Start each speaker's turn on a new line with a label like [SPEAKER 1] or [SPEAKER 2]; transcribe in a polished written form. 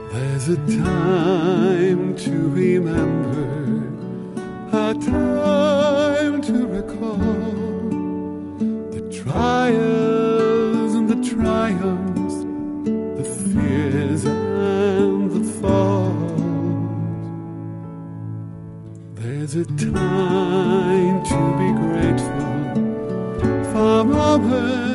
[SPEAKER 1] There's a time to remember, a time to recall the trials and the triumphs, the fears and the falls. There's a time to be grateful for moments